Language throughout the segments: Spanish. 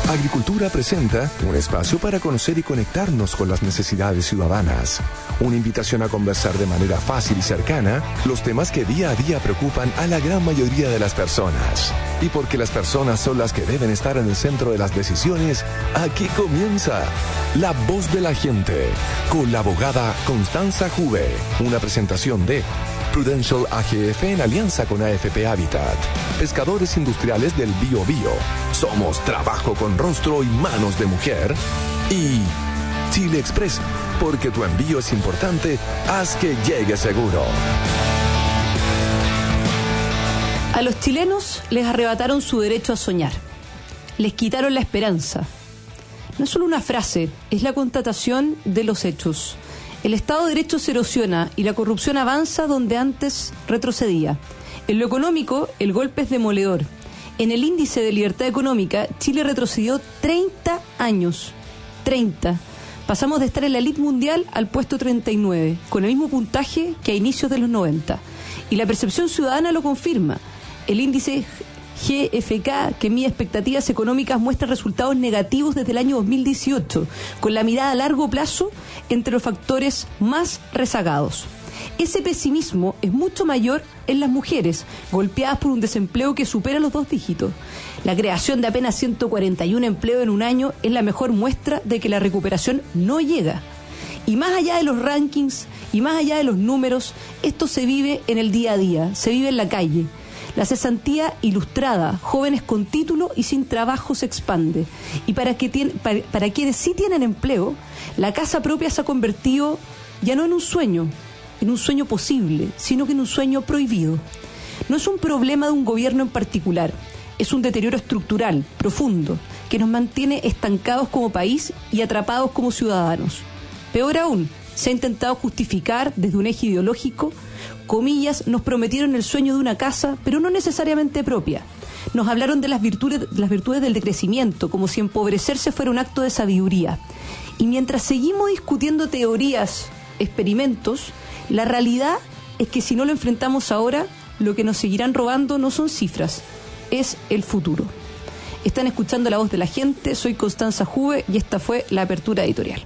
Agricultura presenta un espacio para conocer y conectarnos con las necesidades ciudadanas. Una invitación a conversar de manera fácil y cercana los temas que día a día preocupan a la gran mayoría de las personas. Y porque las personas son las que deben estar en el centro de las decisiones, aquí comienza La Voz de la Gente, con la abogada Constanza Juve. Una presentación de Prudential AGF en alianza con AFP Habitat. Pescadores industriales del Biobío. Somos trabajo con rostro y manos de mujer. Y Chile Express, porque tu envío es importante, haz que llegue seguro. A los chilenos les arrebataron su derecho a soñar. Les quitaron la esperanza. No es solo una frase, es la constatación de los hechos. El Estado de Derecho se erosiona y la corrupción avanza donde antes retrocedía. En lo económico, el golpe es demoledor. En el índice de libertad económica, Chile retrocedió 30 años. 30. Pasamos de estar en la elite mundial al puesto 39, con el mismo puntaje que a inicios de los 90. Y la percepción ciudadana lo confirma. El índice GFK, que mide expectativas económicas, muestra resultados negativos desde el año 2018, con la mirada a largo plazo entre los factores más rezagados. Ese pesimismo es mucho mayor en las mujeres, golpeadas por un desempleo que supera los 2 dígitos. La creación de apenas 141 empleos en un año es la mejor muestra de que la recuperación no llega. Y más allá de los rankings, y más allá de los números, esto se vive en el día a día, se vive en la calle. La cesantía ilustrada, jóvenes con título y sin trabajo se expande. Y para quienes sí tienen empleo, la casa propia se ha convertido ya no en un sueño posible, sino que en un sueño prohibido. No es un problema de un gobierno en particular, es un deterioro estructural, profundo, que nos mantiene estancados como país y atrapados como ciudadanos. Peor aún, se ha intentado justificar desde un eje ideológico. Comillas, nos prometieron el sueño de una casa, pero no necesariamente propia. Nos hablaron de las virtudes del decrecimiento, como si empobrecerse fuera un acto de sabiduría. Y mientras seguimos discutiendo teorías, experimentos, la realidad es que si no lo enfrentamos ahora, lo que nos seguirán robando no son cifras, es el futuro. Están escuchando La Voz de la Gente, soy Constanza Juve y esta fue la apertura editorial.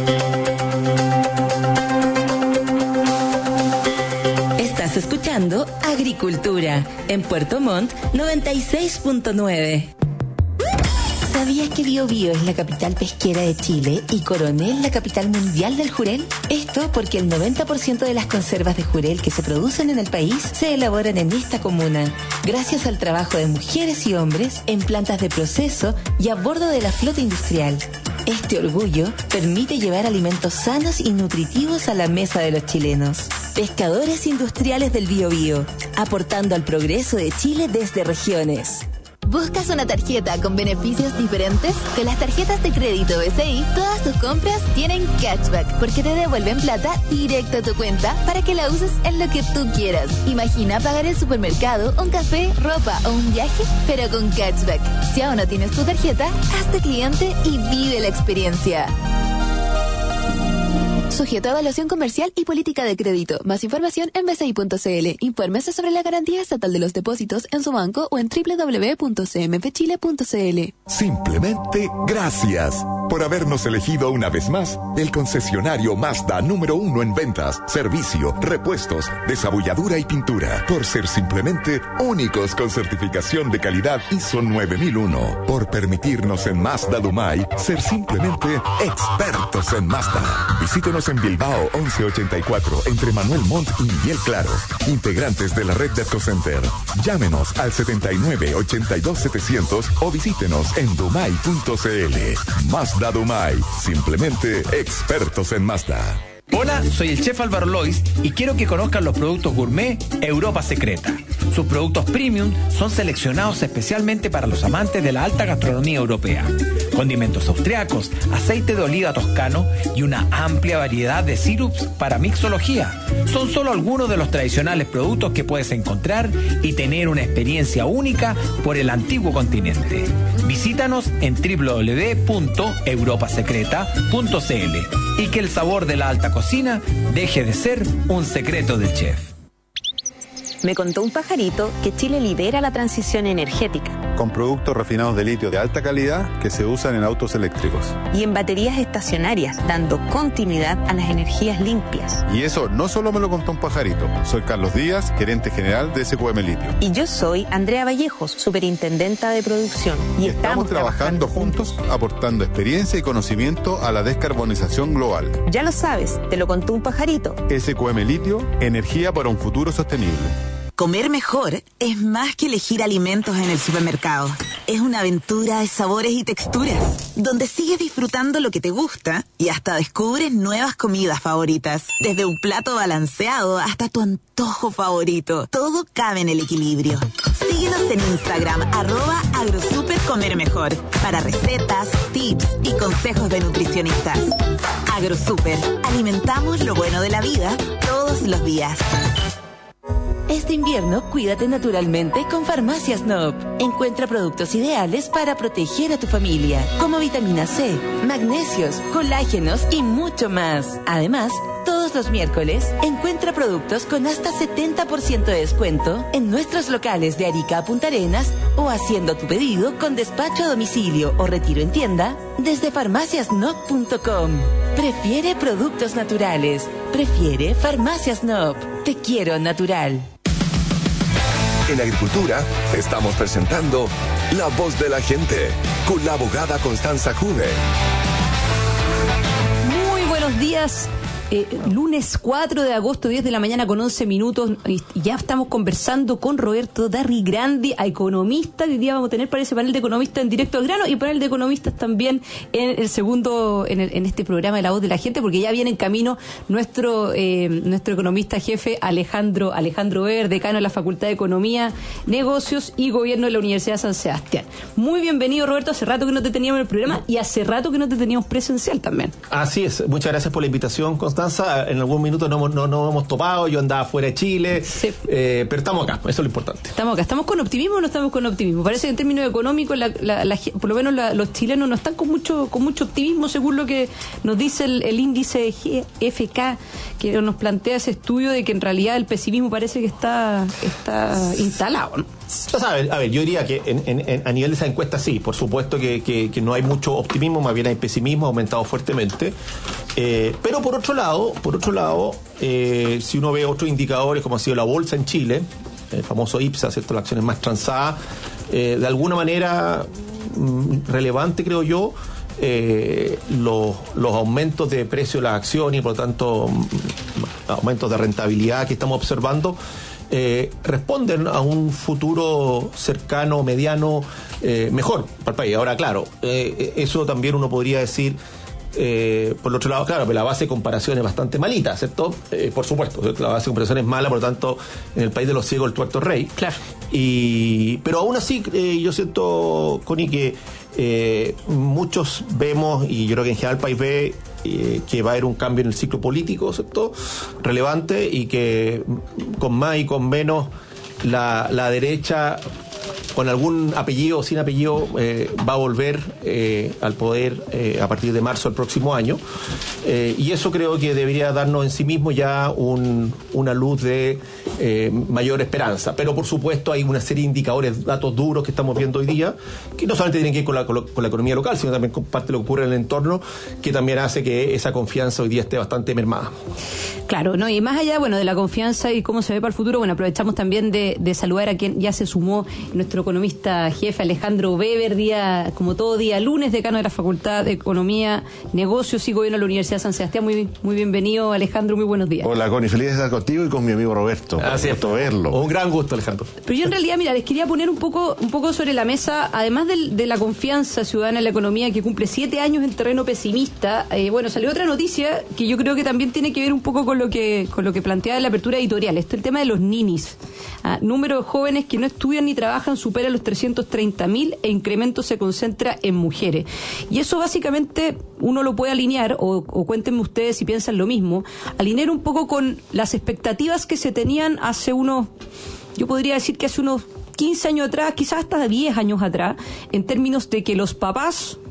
Escuchando Agricultura en Puerto Montt 96.9. ¿Sabías que Biobío es la capital pesquera de Chile y Coronel la capital mundial del jurel? Esto porque el 90% de las conservas de jurel que se producen en el país se elaboran en esta comuna, gracias al trabajo de mujeres y hombres en plantas de proceso y a bordo de la flota industrial. Este orgullo permite llevar alimentos sanos y nutritivos a la mesa de los chilenos. Pescadores industriales del Biobío, aportando al progreso de Chile desde regiones. ¿Buscas una tarjeta con beneficios diferentes? Con las tarjetas de crédito BCI, todas tus compras tienen cashback, porque te devuelven plata directo a tu cuenta para que la uses en lo que tú quieras. Imagina pagar el supermercado, un café, ropa o un viaje, pero con cashback. Si aún no tienes tu tarjeta, hazte cliente y vive la experiencia. Sujeto a evaluación comercial y política de crédito. Más información en bci.cl. Infórmese sobre la garantía estatal de los depósitos en su banco o en www.cmfchile.cl. Simplemente gracias por habernos elegido una vez más el concesionario Mazda número 1 en ventas, servicio, repuestos, desabulladura y pintura. Por ser simplemente únicos con certificación de calidad ISO 9001. Por permitirnos en Mazda Dumay ser simplemente expertos en Mazda. Visítenos en Bilbao 1184 entre Manuel Montt y Miguel Claro. Integrantes de la red de Autocenter. Llámenos al 79-82-700 o visítenos en dumay.cl. Mazda Dumay, simplemente expertos en Mazda. Hola, soy el chef Álvaro Lois y quiero que conozcan los productos gourmet Europa Secreta. Sus productos premium son seleccionados especialmente para los amantes de la alta gastronomía europea. Condimentos austriacos, aceite de oliva toscano y una amplia variedad de sirups para mixología. Son solo algunos de los tradicionales productos que puedes encontrar y tener una experiencia única por el antiguo continente. Visítanos en www.europasecreta.cl y que el sabor de la alta cocina deje de ser un secreto del chef. Me contó un pajarito que Chile lidera la transición energética con productos refinados de litio de alta calidad que se usan en autos eléctricos. Y en baterías estacionarias, dando continuidad a las energías limpias. Y eso no solo me lo contó un pajarito. Soy Carlos Díaz, gerente general de SQM Litio. Y yo soy Andrea Vallejos, superintendenta de producción. Y estamos trabajando juntos, aportando experiencia y conocimiento a la descarbonización global. Ya lo sabes, te lo contó un pajarito. SQM Litio, energía para un futuro sostenible. Comer mejor es más que elegir alimentos en el supermercado. Es una aventura de sabores y texturas, donde sigues disfrutando lo que te gusta y hasta descubres nuevas comidas favoritas. Desde un plato balanceado hasta tu antojo favorito. Todo cabe en el equilibrio. Síguenos en Instagram, @agrosupercomermejor, para recetas, tips y consejos de nutricionistas. AgroSuper, alimentamos lo bueno de la vida todos los días. Este invierno, cuídate naturalmente con Farmacias Nop. Encuentra productos ideales para proteger a tu familia, como vitamina C, magnesios, colágenos y mucho más. Además, todos los miércoles, encuentra productos con hasta 70% de descuento en nuestros locales de Arica a Punta Arenas o haciendo tu pedido con despacho a domicilio o retiro en tienda desde farmaciasnop.com. Prefiere productos naturales. Prefiere Farmacias Nop. Te quiero natural. En Agricultura estamos presentando La Voz de la Gente con la abogada Constanza Jude. Muy buenos días. Lunes 4 de agosto, 10 de la mañana con 11 minutos, y ya estamos conversando con Roberto Darrigrandi, economista. Hoy día vamos a tener para ese panel de economistas en Directo al Grano y panel de economistas también en el segundo, en este programa de La Voz de la Gente, porque ya viene en camino nuestro economista jefe Alejandro Weber, decano de la Facultad de Economía, Negocios y Gobierno de la Universidad de San Sebastián. Muy bienvenido, Roberto. Hace rato que no te teníamos en el programa y hace rato que no te teníamos presencial también. Así es. Muchas gracias por la invitación, Constanza. En algún minuto no hemos topado, yo andaba fuera de Chile, sí. Pero estamos acá, eso es lo importante. Estamos acá. ¿Estamos con optimismo o no estamos con optimismo? Parece que en términos económicos por lo menos los chilenos no están con mucho optimismo, según lo que nos dice el índice GFK, que nos plantea ese estudio de que en realidad el pesimismo parece que está instalado, ¿no? A ver, yo diría que a nivel de esa encuesta sí, por supuesto que no hay mucho optimismo, más bien hay pesimismo, ha aumentado fuertemente. Pero por otro lado, si uno ve otros indicadores como ha sido la bolsa en Chile, el famoso IPSA, ¿cierto? Las acciones más transadas, de alguna manera relevante, creo yo, los aumentos de precio de las acciones y por lo tanto aumentos de rentabilidad que estamos observando responden a un futuro cercano, mediano, mejor para el país. Ahora, claro, eso también uno podría decir, por el otro lado, claro, pero la base de comparación es bastante malita, ¿cierto? Por supuesto, la base de comparación es mala, por lo tanto, en el país de los ciegos el tuerto rey. Claro. Pero aún así, yo siento, Connie, que muchos vemos, y yo creo que en general el país ve, que va a haber un cambio en el ciclo político, ¿cierto? Relevante, y que con más y con menos la derecha, con algún apellido o sin apellido, va a volver al poder a partir de marzo del próximo año, y eso creo que debería darnos en sí mismo ya una luz de mayor esperanza. Pero por supuesto hay una serie de indicadores, datos duros que estamos viendo hoy día, que no solamente tienen que ir con la economía local, sino también con parte de lo que ocurre en el entorno, que también hace que esa confianza hoy día esté bastante mermada. Claro, ¿no? Y más allá, de la confianza y cómo se ve para el futuro, aprovechamos también de saludar a quien ya se sumó, nuestro economista jefe Alejandro Weber, como todo día lunes, decano de la Facultad de Economía, Negocios y Gobierno de la Universidad de San Sebastián. Muy bienvenido, Alejandro, muy buenos días. Hola, Connie, feliz de estar contigo y con mi amigo Roberto. Así es, verlo. Un gran gusto, Alejandro. Pero yo en realidad, les quería poner un poco sobre la mesa, además de la confianza ciudadana en la economía, que cumple 7 años en terreno pesimista. Salió otra noticia que yo creo que también tiene que ver un poco con lo que planteaba en la apertura editorial. Esto es el tema de los ninis. Número de jóvenes que no estudian ni trabajan supera los 330.000 e incremento se concentra en mujeres. Y eso básicamente uno lo puede alinear, o cuéntenme ustedes si piensan lo mismo, alinear un poco con las expectativas que se tenían yo podría decir que hace unos 15 años atrás, quizás hasta 10 años atrás, en términos de que los papás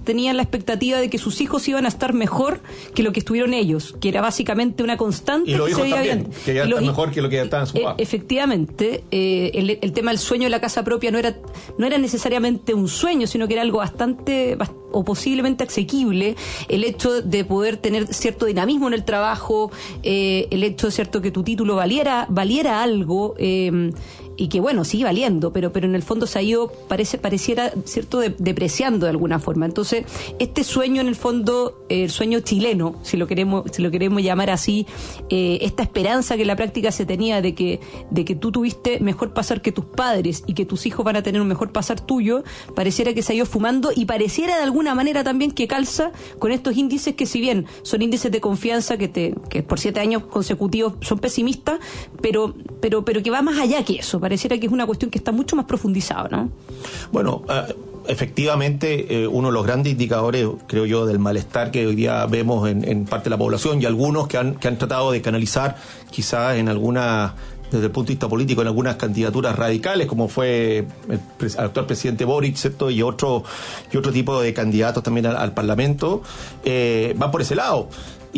tenían la expectativa de que sus hijos iban a estar mejor que lo que estuvieron ellos, que era básicamente una constante. Y los hijos también, bien. que ya están mejor que lo que ya estaban sus papás. Efectivamente, el tema del sueño de la casa propia no era necesariamente un sueño, sino que era algo bastante o posiblemente asequible. El hecho de poder tener cierto dinamismo en el trabajo, el hecho, cierto, que tu título valiera algo, y que bueno, sigue valiendo, pero en el fondo se ha ido, pareciera, cierto, depreciando de alguna forma. Entonces, este sueño, en el fondo, el sueño chileno, si lo queremos llamar así, esta esperanza que en la práctica se tenía de que tú tuviste mejor pasar que tus padres y que tus hijos van a tener un mejor pasar tuyo, pareciera que se ha ido fumando, y pareciera de alguna manera también que calza con estos índices que, si bien son índices de confianza que por 7 años consecutivos son pesimistas, pero que va más allá que eso. Pareciera que es una cuestión que está mucho más profundizada, ¿no? Bueno, efectivamente, uno de los grandes indicadores, creo yo, del malestar que hoy día vemos en parte de la población, y algunos que han tratado de canalizar quizás desde el punto de vista político, en algunas candidaturas radicales, como fue el actual presidente Boric, ¿cierto? y otro tipo de candidatos también al Parlamento, van por ese lado.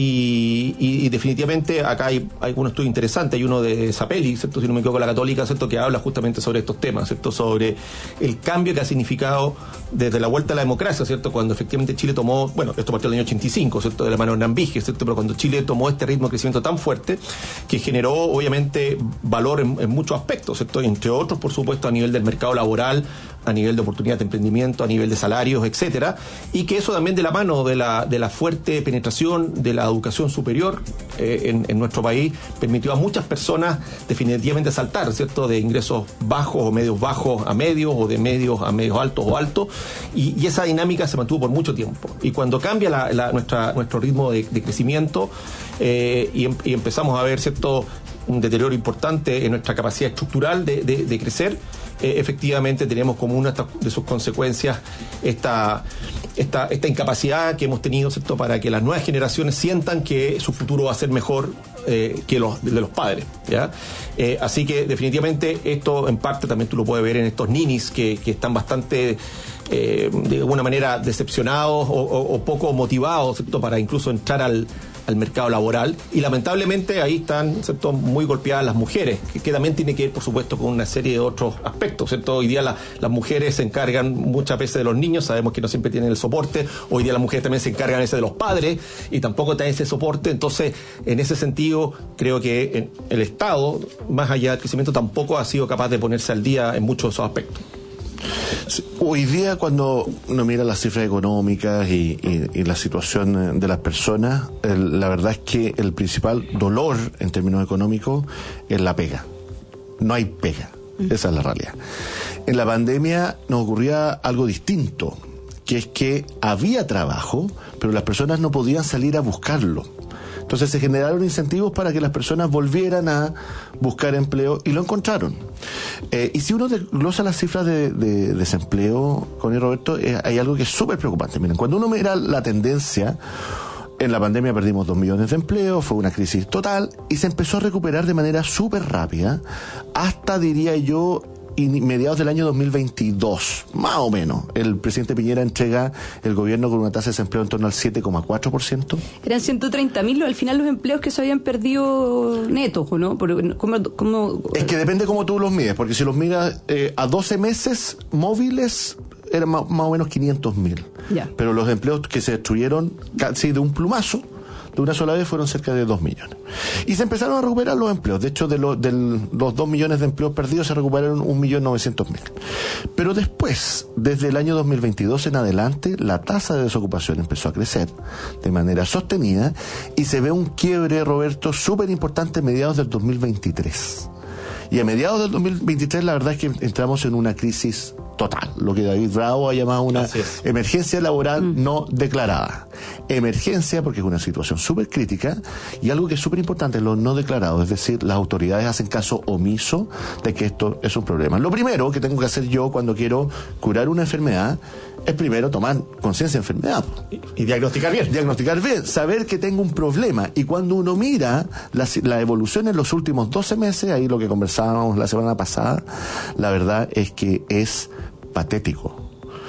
Y definitivamente acá hay un estudio interesante, hay uno de Zapelli, ¿cierto? Si no me equivoco, la Católica, ¿cierto? Que habla justamente sobre estos temas, ¿cierto? Sobre el cambio que ha significado desde la vuelta a la democracia, ¿cierto? Cuando efectivamente Chile tomó, bueno, esto partió en el año 85, ¿cierto? De la mano de Hernán Vige, ¿cierto? Pero cuando Chile tomó este ritmo de crecimiento tan fuerte, que generó obviamente valor en muchos aspectos, ¿cierto? Entre otros, por supuesto, a nivel del mercado laboral, a nivel de oportunidades de emprendimiento, a nivel de salarios, etcétera, y que eso también de la mano de la fuerte penetración de la educación superior en nuestro país permitió a muchas personas definitivamente saltar, ¿cierto? De ingresos bajos o medios bajos a medios, o de medios a medios altos o altos, y esa dinámica se mantuvo por mucho tiempo. Y cuando cambia nuestro ritmo de crecimiento, y empezamos a ver, ¿cierto?, un deterioro importante en nuestra capacidad estructural de crecer, efectivamente tenemos como una de sus consecuencias esta incapacidad que hemos tenido, ¿cierto?, para que las nuevas generaciones sientan que su futuro va a ser mejor que los de los padres, ¿ya? Así que definitivamente esto en parte también tú lo puedes ver en estos ninis que están bastante de alguna manera decepcionados o poco motivados, ¿cierto?, para incluso entrar al mercado laboral, y lamentablemente ahí están, ¿cierto?, muy golpeadas las mujeres, que también tiene que ver, por supuesto, con una serie de otros aspectos, ¿cierto? Hoy día las mujeres se encargan muchas veces de los niños, sabemos que no siempre tienen el soporte. Hoy día las mujeres también se encargan a veces de los padres y tampoco tienen ese soporte. Entonces, en ese sentido, creo que el Estado, más allá del crecimiento, tampoco ha sido capaz de ponerse al día en muchos de esos aspectos. Hoy día, cuando uno mira las cifras económicas y la situación de las personas, la verdad es que el principal dolor en términos económicos es la pega. No hay pega, esa es la realidad. En la pandemia nos ocurría algo distinto, que es que había trabajo, pero las personas no podían salir a buscarlo. Entonces se generaron incentivos para que las personas volvieran a buscar empleo, y lo encontraron. Y si uno desglosa las cifras de desempleo, Connie, Roberto, hay algo que es súper preocupante. Miren, cuando uno mira la tendencia, en la pandemia perdimos 2 millones de empleos, fue una crisis total, y se empezó a recuperar de manera súper rápida, hasta, diría yo, mediados del año 2022, más o menos. El presidente Piñera entrega el gobierno con una tasa de desempleo en torno al 7,4%. Eran 130.000 al final los empleos que se habían perdido netos, ¿o no? ¿Cómo? Es que depende cómo tú los mides, porque si los miras a 12 meses móviles, eran más o menos 500.000. Pero los empleos que se destruyeron casi de un plumazo, de una sola vez, fueron cerca de 2 millones. Y se empezaron a recuperar los empleos. De hecho, de los 2 millones de empleos perdidos, se recuperaron 1.900.000. Pero después, desde el año 2022 en adelante, la tasa de desocupación empezó a crecer de manera sostenida, y se ve un quiebre, Roberto, súper importante a mediados del 2023. Y a mediados del 2023, la verdad es que entramos en una crisis total, lo que David Bravo ha llamado una emergencia laboral no declarada. Emergencia porque es una situación súper crítica, y algo que es súper importante, lo no declarado, es decir, las autoridades hacen caso omiso de que esto es un problema. Lo primero que tengo que hacer yo cuando quiero curar una enfermedad es primero tomar conciencia de enfermedad. Y diagnosticar bien. Diagnosticar bien, saber que tengo un problema. Y cuando uno mira la evolución en los últimos 12 meses, ahí lo que conversábamos la semana pasada, la verdad es que es patético.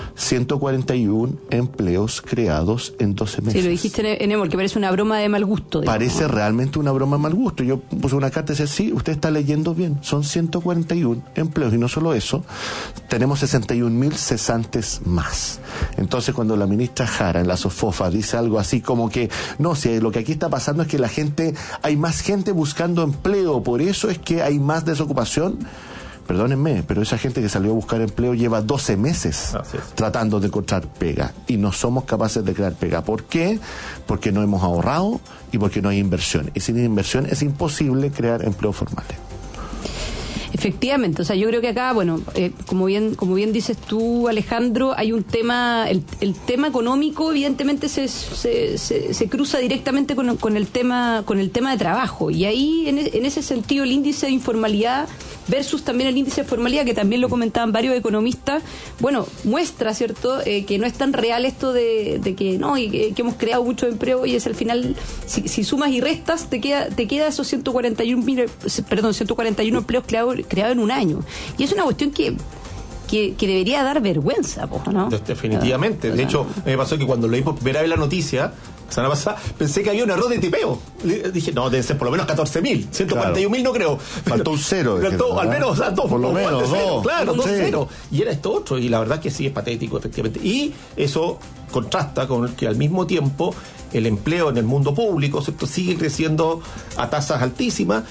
141 empleos creados en 12 meses. Sí, lo dijiste, Enemo, que parece una broma de mal gusto. Parece realmente una broma de mal gusto. Yo puse una carta y decía, sí, usted está leyendo bien, son 141 empleos, y no solo eso, tenemos 61.000 cesantes más. Entonces, cuando la ministra Jara en la SOFOFA dice algo así como que, no, si lo que aquí está pasando es que hay más gente buscando empleo, por eso es que hay más desocupación. Perdónenme, pero esa gente que salió a buscar empleo lleva 12 meses tratando de encontrar pega, y no somos capaces de crear pega. ¿Por qué? Porque no hemos ahorrado y porque no hay inversión. Y sin inversión es imposible crear empleos formales. Efectivamente, o sea, yo creo que acá, bueno, como bien dices tú, Alejandro, hay un tema, el tema económico evidentemente se cruza directamente con el tema de trabajo, y ahí en ese sentido el índice de informalidad versus también el índice de formalidad, que también lo comentaban varios economistas, bueno, muestra, ¿cierto?, que no es tan real esto de que no, y que hemos creado mucho empleo, y es al final, si sumas y restas, te queda esos 141 empleos creados en un año. Y es una cuestión que debería dar vergüenza, ¿no? Definitivamente. De hecho, me pasó que cuando leí por primera vez la noticia, la semana pasada, pensé que había un error de tipeo. Dije, no, deben ser por lo menos 14.000. 141.000 no creo. Faltó un cero. Faltó al menos dos. Por lo menos dos. Claro, 2 ceros. Y era esto otro. Y la verdad que sí, es patético, efectivamente. Y eso contrasta con que al mismo tiempo el empleo en el mundo público, ¿cierto?, sigue creciendo a tasas altísimas,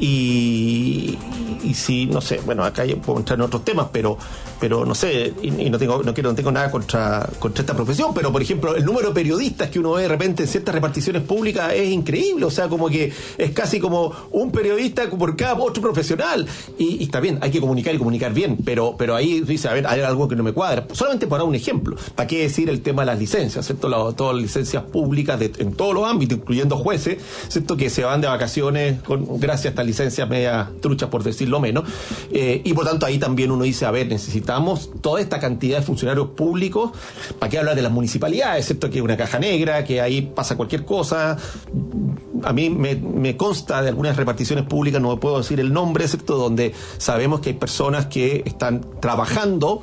y si, no sé, bueno, acá puedo entrar en otros temas, pero no sé, y no tengo nada contra esta profesión, pero por ejemplo, el número de periodistas que uno ve de repente en ciertas reparticiones públicas es increíble, o sea, como que es casi como un periodista por cada otro profesional, y está bien, hay que comunicar y comunicar bien, pero ahí dice, a ver, hay algo que no me cuadra. Solamente para un ejemplo, ¿para qué decir el tema de las licencias, ¿cierto? Todas las licencias públicas en todos los ámbitos, incluyendo jueces, ¿cierto?, que se van de vacaciones gracias a estas licencias media truchas, por decirlo menos, y por tanto ahí también uno dice, a ver, necesitamos toda esta cantidad de funcionarios públicos. ¿Para qué hablar de las municipalidades, ¿cierto?, que es una caja negra, que ahí pasa cualquier cosa? A mí me consta de algunas reparticiones públicas, no puedo decir el nombre, ¿cierto?, donde sabemos que hay personas que están trabajando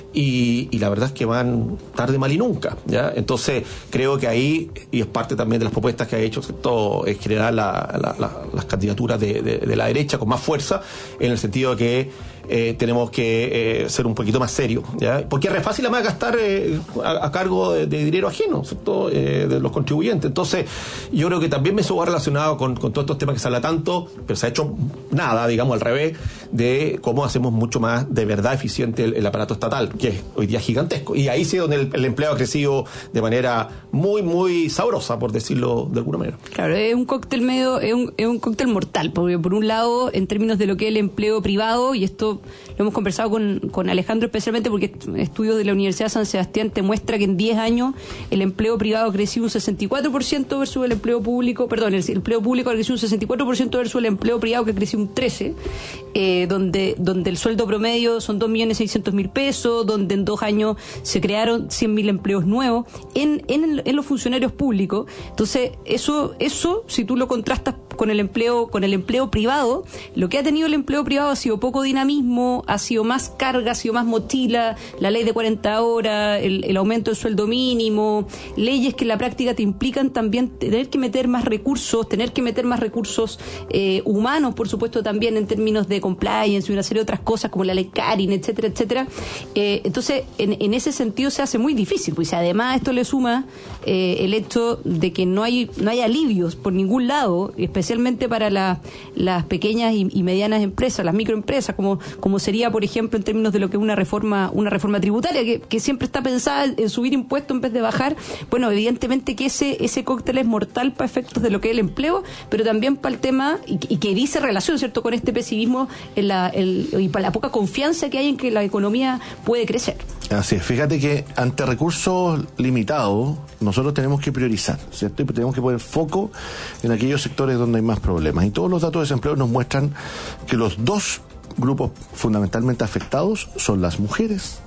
y la verdad es que van tarde, mal y nunca, ¿ya? Entonces creo que ahí, y es parte también de las propuestas que ha hecho, ¿cierto?, en general las candidaturas de la derecha con más fuerza, en el sentido de que tenemos que ser un poquito más serios, ¿ya? Porque es re fácil además gastar a cargo de dinero ajeno, ¿cierto?, de los contribuyentes. Entonces yo creo que también eso va relacionado con todos estos temas que se habla tanto, pero se ha hecho nada, digamos, al revés, de cómo hacemos mucho más de verdad eficiente el aparato estatal, que es hoy día gigantesco. Y ahí sí es donde el empleo ha crecido de manera muy, muy sabrosa, por decirlo de alguna manera. Claro, es un cóctel es un cóctel mortal, porque por un lado, en términos de lo que es el empleo privado, y esto lo hemos conversado con Alejandro especialmente, porque estudios de la Universidad de San Sebastián te muestra que en 10 años el empleo privado creció un 64% versus el empleo público, el empleo público creció un 64% versus el empleo privado, que creció un 13%, donde el sueldo promedio son 2.600.000 pesos, donde en 2 años se crearon 100.000 empleos nuevos en los funcionarios públicos. Entonces, eso si tú lo contrastas con el empleo privado, lo que ha tenido el empleo privado ha sido poco dinamismo, ha sido más carga, ha sido más mochila, la ley de 40 horas, el aumento del sueldo mínimo, leyes que en la práctica te implican también tener que meter más recursos humanos, por supuesto, también en términos de compliance y una serie de otras cosas como la ley Karin, etcétera, etcétera. Entonces, en ese sentido se hace muy difícil, pues además esto le suma el hecho de que no hay alivios por ningún lado, especialmente para las pequeñas y medianas empresas, las microempresas, como sería, por ejemplo, en términos de lo que es una reforma tributaria, que siempre está pensada en subir impuestos en vez de bajar. Bueno, evidentemente que ese cóctel es mortal para efectos de lo que es el empleo, pero también para el tema, y que dice relación, ¿cierto?, con este pesimismo y para la poca confianza que hay en que la economía puede crecer. Así es, fíjate que ante recursos limitados nosotros tenemos que priorizar, ¿cierto? Y tenemos que poner foco en aquellos sectores donde hay más problemas. Y todos los datos de desempleo nos muestran que los dos grupos fundamentalmente afectados son las mujeres,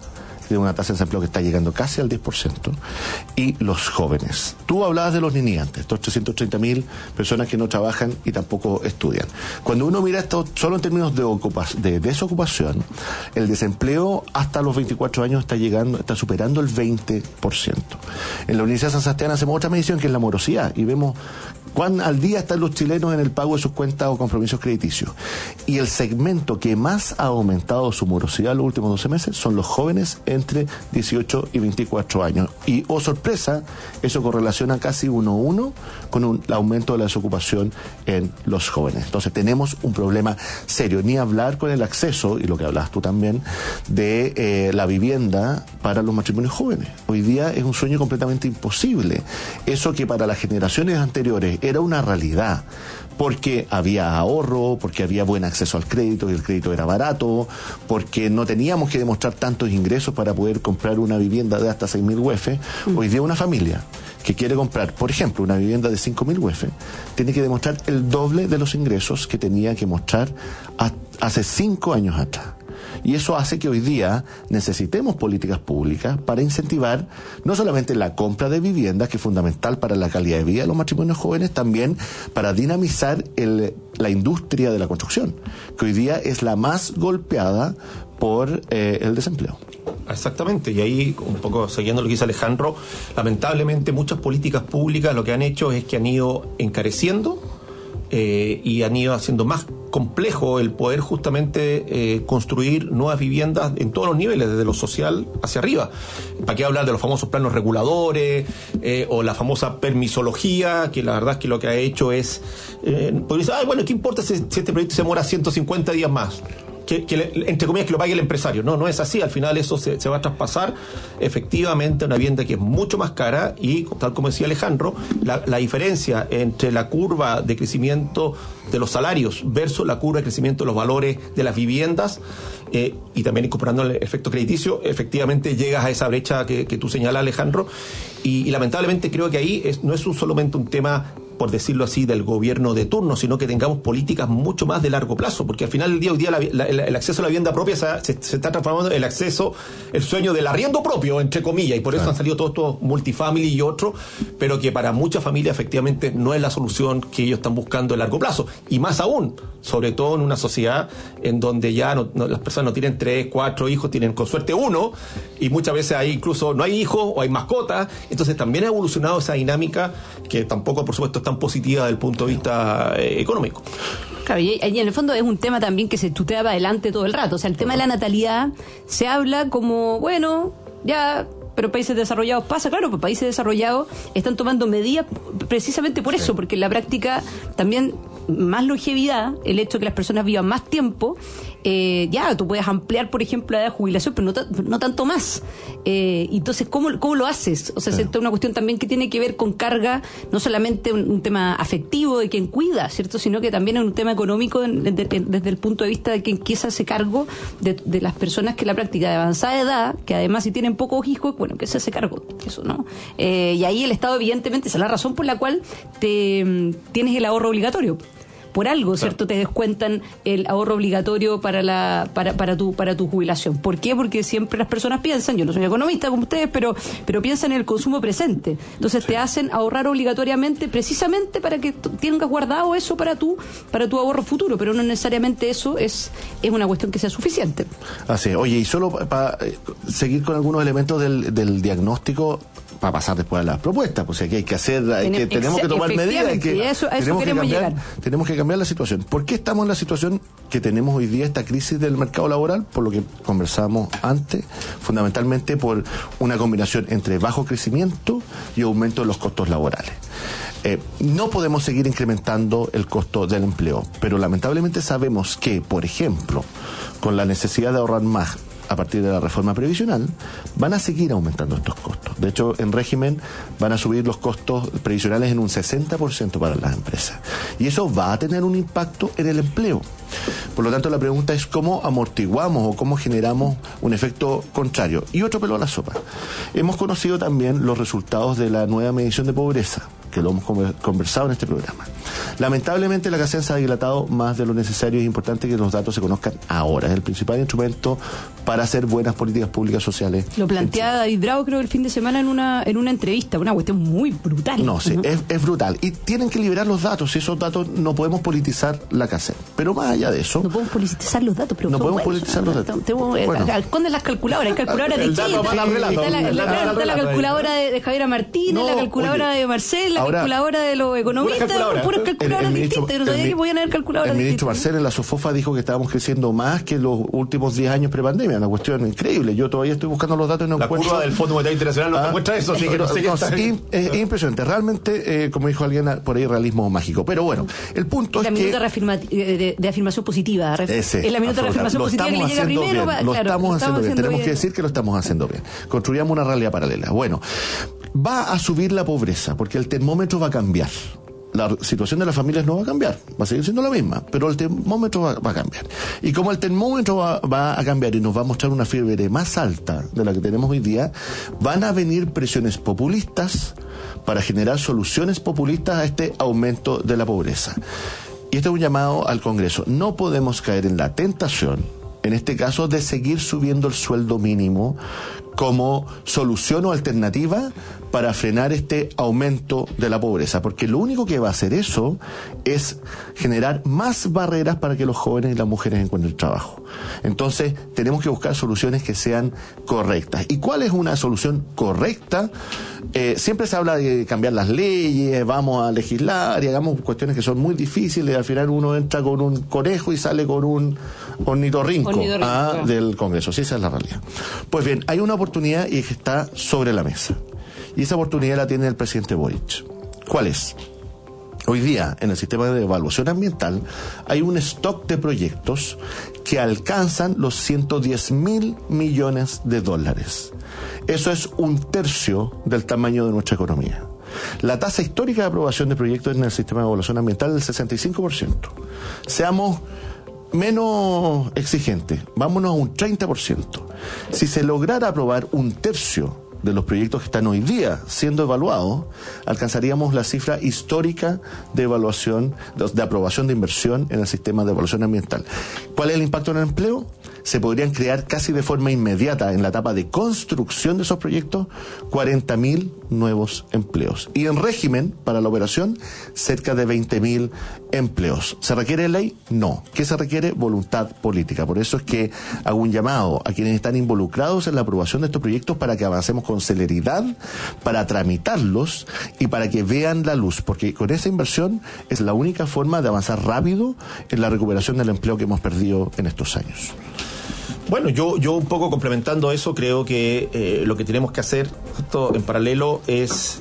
tiene una tasa de desempleo que está llegando casi al 10%, y los jóvenes. Tú hablabas de los niñantes, estos 330.000 personas que no trabajan y tampoco estudian. Cuando uno mira esto solo en términos de desocupación, el desempleo hasta los 24 años está superando el 20%. En la Universidad de San Sebastián hacemos otra medición que es la morosidad, y vemos cuán al día están los chilenos en el pago de sus cuentas o compromisos crediticios. Y el segmento que más ha aumentado su morosidad en los últimos 12 meses son los jóvenes entre 18 y 24 años. Y, oh sorpresa, eso correlaciona casi 1:1 con el aumento de la desocupación en los jóvenes. Entonces tenemos un problema serio. Ni hablar con el acceso, y lo que hablabas tú también, de la vivienda para los matrimonios jóvenes. Hoy día es un sueño completamente imposible. Eso que para las generaciones anteriores era una realidad, porque había ahorro, porque había buen acceso al crédito y el crédito era barato, porque no teníamos que demostrar tantos ingresos para poder comprar una vivienda de hasta 6.000 UF. Hoy día una familia que quiere comprar, por ejemplo, una vivienda de 5.000 UF, tiene que demostrar el doble de los ingresos que tenía que mostrar hace 5 años atrás. Y eso hace que hoy día necesitemos políticas públicas para incentivar no solamente la compra de viviendas, que es fundamental para la calidad de vida de los matrimonios jóvenes, también para dinamizar la industria de la construcción, que hoy día es la más golpeada por el desempleo. Exactamente, y ahí, un poco siguiendo lo que dice Alejandro, lamentablemente muchas políticas públicas lo que han hecho es que han ido encareciendo y han ido haciendo más complejo el poder justamente construir nuevas viviendas en todos los niveles, desde lo social hacia arriba. ¿Para qué hablar de los famosos planos reguladores o la famosa permisología, que la verdad es que lo que ha hecho es pues, bueno, ¿qué importa si este proyecto se demora 150 días más? Entre comillas, que lo pague el empresario. No es así. Al final eso se va a traspasar efectivamente a una vivienda que es mucho más cara, y tal como decía Alejandro, la diferencia entre la curva de crecimiento de los salarios versus la curva de crecimiento de los valores de las viviendas, y también incorporando el efecto crediticio, efectivamente llegas a esa brecha que tú señalas, Alejandro, y lamentablemente creo que ahí no es solamente un tema, por decirlo así, del gobierno de turno, sino que tengamos políticas mucho más de largo plazo, porque al final del día, hoy día el acceso a la vivienda propia se está transformando en el sueño del arriendo propio, entre comillas, y por eso han salido todos estos multifamily y otros, pero que para muchas familias efectivamente no es la solución que ellos están buscando a largo plazo, y más aún, sobre todo en una sociedad en donde ya las personas no tienen 3, 4 hijos, tienen con suerte 1, y muchas veces ahí incluso no hay hijos o hay mascotas. Entonces también ha evolucionado esa dinámica, que tampoco, por supuesto, tan positiva desde el punto de vista económico. Claro, y en el fondo es un tema también que se tutea para adelante todo el rato. O sea, el tema de la natalidad se habla como, bueno, ya, pero países desarrollados pasa, claro, pues países desarrollados están tomando medidas precisamente por eso, porque en la práctica también más longevidad, el hecho de que las personas vivan más tiempo, ya, tú puedes ampliar, por ejemplo, la edad de jubilación, pero no tanto más. Entonces, ¿cómo lo haces? O sea, es una cuestión también que tiene que ver con carga, no solamente un tema afectivo de quien cuida, ¿cierto? Sino que también es un tema económico desde el punto de vista de quien quiere hacerse cargo de las personas que en la práctica de avanzada edad, que además si tienen pocos hijos, bueno, que se hace cargo de eso, ¿no? Y ahí el Estado, evidentemente, esa es la razón por la cual tienes el ahorro obligatorio. Por algo, ¿cierto? Te descuentan el ahorro obligatorio para tu jubilación. ¿Por qué? Porque siempre las personas piensan, yo no soy economista como ustedes, pero piensan en el consumo presente. Entonces te hacen ahorrar obligatoriamente precisamente para que tengas guardado eso para tu ahorro futuro, pero no necesariamente eso es una cuestión que sea suficiente. Así es. Oye, y solo para seguir con algunos elementos del diagnóstico, para pasar después a las propuestas, pues aquí hay que hacer, tenemos que tomar medidas, tenemos que cambiar la situación. ¿Por qué estamos en la situación que tenemos hoy día, esta crisis del mercado laboral? Por lo que conversamos antes, fundamentalmente por una combinación entre bajo crecimiento y aumento de los costos laborales. No podemos seguir incrementando el costo del empleo, pero lamentablemente sabemos que, por ejemplo, con la necesidad de ahorrar más a partir de la reforma previsional, van a seguir aumentando estos costos. De hecho, en régimen van a subir los costos previsionales en un 60% para las empresas. Y eso va a tener un impacto en el empleo. Por lo tanto, la pregunta es cómo amortiguamos o cómo generamos un efecto contrario. Y otro pelo a la sopa. Hemos conocido también los resultados de la nueva medición de pobreza, que lo hemos conversado en este programa. Lamentablemente la casea se ha dilatado más de lo necesario y es importante que los datos se conozcan ahora. Es el principal instrumento para hacer buenas políticas públicas sociales. Lo plantea David Bravo, creo, el fin de semana en una entrevista, una cuestión muy brutal. No, sí, es brutal. Y tienen que liberar los datos, y esos datos no podemos politizar la casea. Pero más allá de eso... No podemos politizar los datos, pero no podemos politizar los datos. Esconden las calculadoras, hay calculadoras de Chile. Está la calculadora de Javiera Martínez, la calculadora de Marcel, la calculadora de los economistas, puras calculadoras distintas. No sabía que podían haber calculadoras distintas. El ministro distintas. Marcel en la Sofofa dijo que estábamos creciendo más que los últimos 10 años prepandemia. Una cuestión increíble. Yo todavía estoy buscando los datos y no encuentro. La curva del Fondo Monetario Internacional no muestra eso, así que no sé qué está. Es impresionante. Realmente, como dijo alguien por ahí, realismo mágico. Pero bueno, el punto es que... La minuta de afirmación positiva. Es la minuta de afirmación positiva que le llega primero. Lo estamos haciendo bien. Tenemos que decir que lo estamos haciendo bien. Construyamos una realidad paralela. Bueno, va a subir la pobreza porque el termómetro va a cambiar. La situación de las familias no va a cambiar, va a seguir siendo la misma, pero el termómetro va a cambiar. Y como el termómetro va a cambiar y nos va a mostrar una fiebre más alta de la que tenemos hoy día, van a venir presiones populistas para generar soluciones populistas a este aumento de la pobreza. Y este es un llamado al Congreso. No podemos caer en la tentación, en este caso, de seguir subiendo el sueldo mínimo como solución o alternativa para frenar este aumento de la pobreza, porque lo único que va a hacer eso es generar más barreras para que los jóvenes y las mujeres encuentren trabajo. Entonces tenemos que buscar soluciones que sean correctas. ¿Y cuál es una solución correcta? Siempre se habla de cambiar las leyes, vamos a legislar y hagamos cuestiones que son muy difíciles, y al final uno entra con un conejo y sale con un ornitorrinco del Congreso. Sí, esa es la realidad. Pues bien, hay una oportunidad y que está sobre la mesa. Y esa oportunidad la tiene el presidente Boric. ¿Cuál es? Hoy día, en el sistema de evaluación ambiental, hay un stock de proyectos que alcanzan los 110.000 millones de dólares. Eso es 1/3 del tamaño de nuestra economía. La tasa histórica de aprobación de proyectos en el sistema de evaluación ambiental es del 65%. Seamos menos exigentes, vámonos a un 30%. Si se lograra aprobar 1/3 de los proyectos que están hoy día siendo evaluados, alcanzaríamos la cifra histórica de evaluación, de aprobación de inversión en el sistema de evaluación ambiental. ¿Cuál es el impacto en el empleo? Se podrían crear casi de forma inmediata, en la etapa de construcción de esos proyectos, 40.000 nuevos empleos. Y en régimen, para la operación, cerca de 20.000 empleos. ¿Se requiere ley? No. ¿Qué se requiere? Voluntad política. Por eso es que hago un llamado a quienes están involucrados en la aprobación de estos proyectos para que avancemos con celeridad, para tramitarlos y para que vean la luz, porque con esa inversión es la única forma de avanzar rápido en la recuperación del empleo que hemos perdido en estos años. Bueno, yo un poco complementando eso, creo que lo que tenemos que hacer esto en paralelo es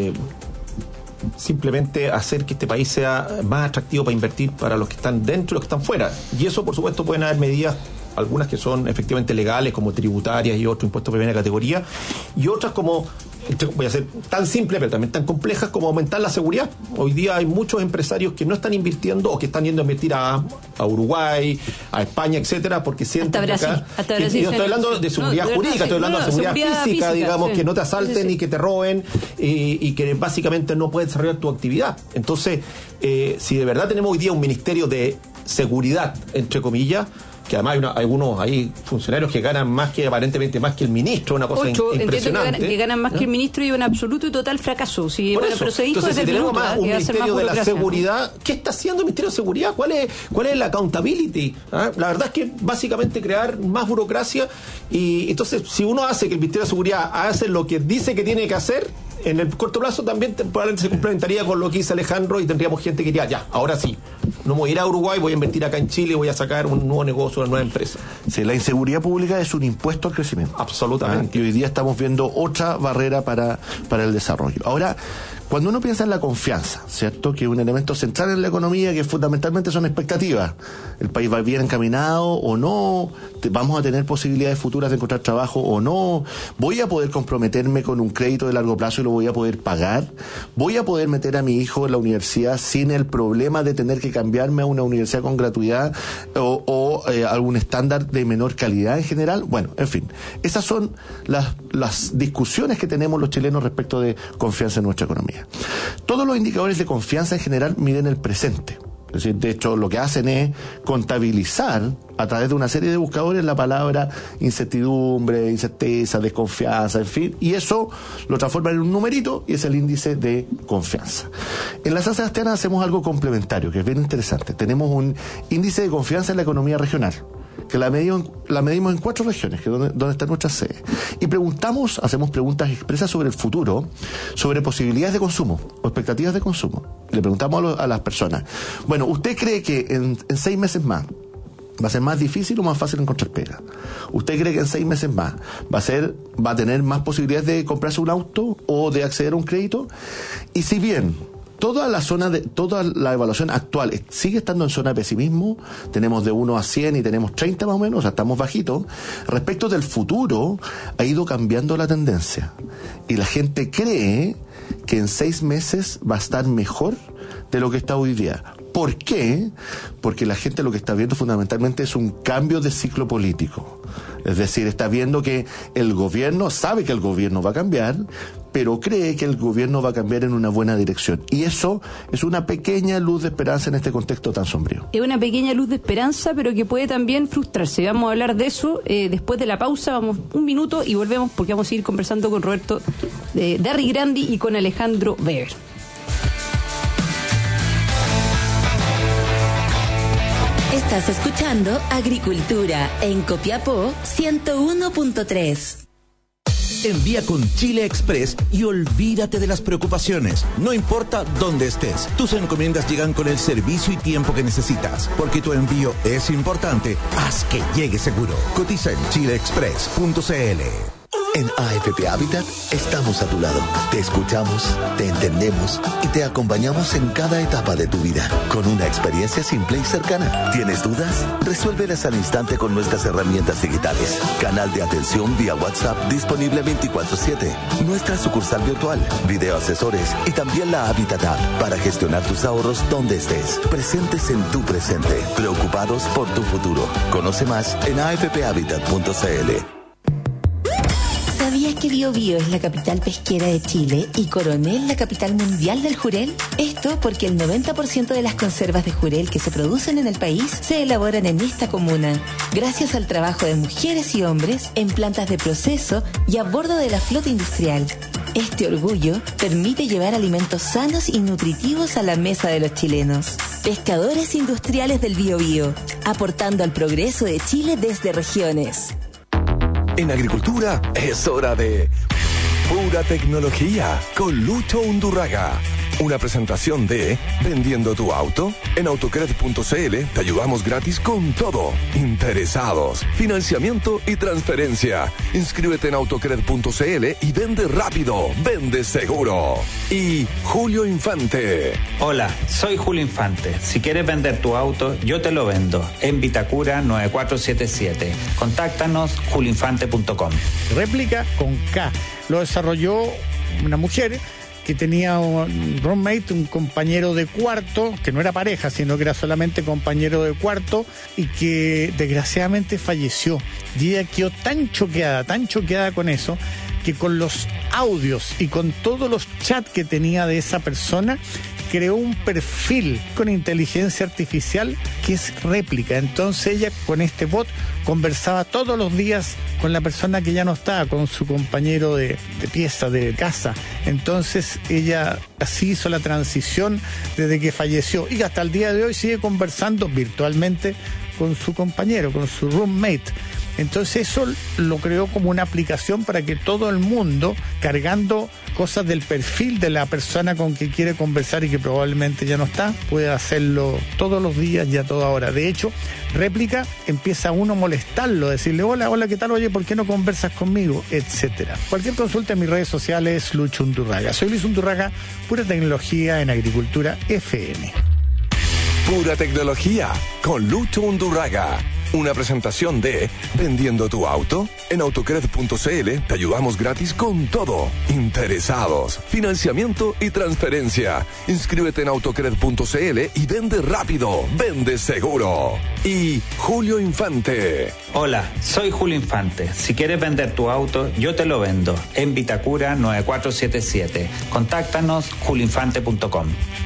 simplemente hacer que este país sea más atractivo para invertir para los que están dentro y los que están fuera. Y eso, por supuesto, pueden haber medidas, algunas que son efectivamente legales, como tributarias y otros impuestos de primera categoría, y otras como, voy a ser tan simple pero también tan complejas, como aumentar la seguridad. Hoy día hay muchos empresarios que no están invirtiendo o que están yendo a invertir a Uruguay, a España, etcétera, porque sienten que acá... Hasta Brasil. Yo estoy hablando de seguridad jurídica, estoy hablando de seguridad física, digamos, sí, que no te asalten y que te roben y que básicamente no puedes desarrollar tu actividad. Entonces, si de verdad tenemos hoy día un ministerio de seguridad, entre comillas, que además hay algunos ahí funcionarios que ganan aparentemente más que el ministro, una cosa impresionante. Que ganan más que el ministro, y un absoluto y total fracaso. Sí, bueno, pero se dijo. Entonces, si tenemos más un ministerio de la seguridad, ¿qué está haciendo el ministerio de seguridad? ¿Cuál es la accountability? La verdad es que básicamente crear más burocracia, y entonces si uno hace que el ministerio de seguridad hace lo que dice que tiene que hacer, en el corto plazo también probablemente se complementaría con lo que dice Alejandro, y tendríamos gente que diría, ya, ahora sí, no voy a ir a Uruguay, voy a invertir acá en Chile, voy a sacar un nuevo negocio, una nueva empresa. Sí, la inseguridad pública es un impuesto al crecimiento. Absolutamente. Y hoy día estamos viendo otra barrera para el desarrollo. Ahora, cuando uno piensa en la confianza, ¿cierto?, que es un elemento central en la economía, que fundamentalmente son expectativas. ¿El país va bien encaminado o no? ¿Vamos a tener posibilidades futuras de encontrar trabajo o no? ¿Voy a poder comprometerme con un crédito de largo plazo y lo lo voy a poder pagar, voy a poder meter a mi hijo en la universidad sin el problema de tener que cambiarme a una universidad con gratuidad o algún estándar de menor calidad en general. Bueno, en fin, esas son las discusiones que tenemos los chilenos respecto de confianza en nuestra economía. Todos los indicadores de confianza en general miden el presente. Es decir, de hecho, lo que hacen es contabilizar a través de una serie de buscadores la palabra incertidumbre, incerteza, desconfianza, en fin, y eso lo transforman en un numerito y es el índice de confianza. En la San Sebastián hacemos algo complementario, que es bien interesante. Tenemos un índice de confianza en la economía regional, que la medimos en 4 regiones, que es donde está nuestra sede. Y hacemos preguntas expresas sobre el futuro, sobre posibilidades de consumo o expectativas de consumo. Le preguntamos a las personas, bueno, ¿usted cree que en 6 meses más va a ser más difícil o más fácil encontrar pega? ¿Usted cree que en 6 meses más va a tener más posibilidades de comprarse un auto o de acceder a un crédito? Y si bien toda la evaluación actual sigue estando en zona de pesimismo, tenemos de 1 a 100 y tenemos 30 más o menos, o sea, estamos bajitos. Respecto del futuro, ha ido cambiando la tendencia. Y la gente cree que en 6 meses va a estar mejor de lo que está hoy día. ¿Por qué? Porque la gente lo que está viendo fundamentalmente es un cambio de ciclo político. Es decir, está viendo que el gobierno sabe que el gobierno va a cambiar, pero cree que el gobierno va a cambiar en una buena dirección. Y eso es una pequeña luz de esperanza en este contexto tan sombrío. Es una pequeña luz de esperanza, pero que puede también frustrarse. Vamos a hablar de eso después de la pausa. Vamos un minuto y volvemos porque vamos a ir conversando con Roberto Darrigrandi y con Alejandro Weber. Estás escuchando Agricultura en Copiapó 101.3. Envía con Chile Express y olvídate de las preocupaciones. No importa dónde estés, tus encomiendas llegan con el servicio y tiempo que necesitas. Porque tu envío es importante, haz que llegue seguro. Cotiza en chileexpress.cl. En AFP Habitat estamos a tu lado. Te escuchamos, te entendemos y te acompañamos en cada etapa de tu vida con una experiencia simple y cercana. ¿Tienes dudas? Resuélvelas al instante con nuestras herramientas digitales. Canal de atención vía WhatsApp disponible 24/7. Nuestra sucursal virtual, video asesores y también la Habitat App para gestionar tus ahorros donde estés. Presentes en tu presente, preocupados por tu futuro. Conoce más en afphabitat.cl. ¿Sabías que Biobío es la capital pesquera de Chile y Coronel la capital mundial del jurel? Esto porque el 90% de las conservas de jurel que se producen en el país se elaboran en esta comuna, gracias al trabajo de mujeres y hombres en plantas de proceso y a bordo de la flota industrial. Este orgullo permite llevar alimentos sanos y nutritivos a la mesa de los chilenos. Pescadores industriales del Biobío, aportando al progreso de Chile desde regiones. En agricultura es hora de Pura Tecnología con Lucho Undurraga. Una presentación de Vendiendo tu auto. En autocred.cl te ayudamos gratis con todo. Interesados, financiamiento y transferencia. Inscríbete en autocred.cl y vende rápido, vende seguro. Y Julio Infante. Hola, soy Julio Infante. Si quieres vender tu auto, yo te lo vendo. En Vitacura 9477. Contáctanos julioinfante.com. Réplica con K. Lo desarrolló una mujer que tenía un roommate, un compañero de cuarto, que no era pareja, sino que era solamente compañero de cuarto, y que desgraciadamente falleció. Y ella quedó tan choqueada con eso, que con los audios y con todos los chats que tenía de esa persona, creó un perfil con inteligencia artificial que es Réplica. Entonces ella con este bot conversaba todos los días con la persona que ya no estaba, con su compañero de pieza, de casa. Entonces ella así hizo la transición desde que falleció y hasta el día de hoy sigue conversando virtualmente con su compañero, con su roommate. Entonces eso lo creó como una aplicación para que todo el mundo, cargando cosas del perfil de la persona con que quiere conversar y que probablemente ya no está, pueda hacerlo todos los días y a toda hora. De hecho, Réplica empieza a uno molestarlo, decirle hola, ¿qué tal? Oye, ¿por qué no conversas conmigo? Etcétera. Cualquier consulta en mis redes sociales, Lucho Undurraga. Soy Luis Undurraga, Pura Tecnología en Agricultura FM. Pura Tecnología con Lucho Undurraga. Una presentación de Vendiendo tu auto. En Autocred.cl te ayudamos gratis con todo. Interesados, financiamiento y transferencia. Inscríbete en Autocred.cl y vende rápido, vende seguro. Y Julio Infante. Hola, soy Julio Infante. Si quieres vender tu auto, yo te lo vendo. En Vitacura 9477. Contáctanos julioinfante.com.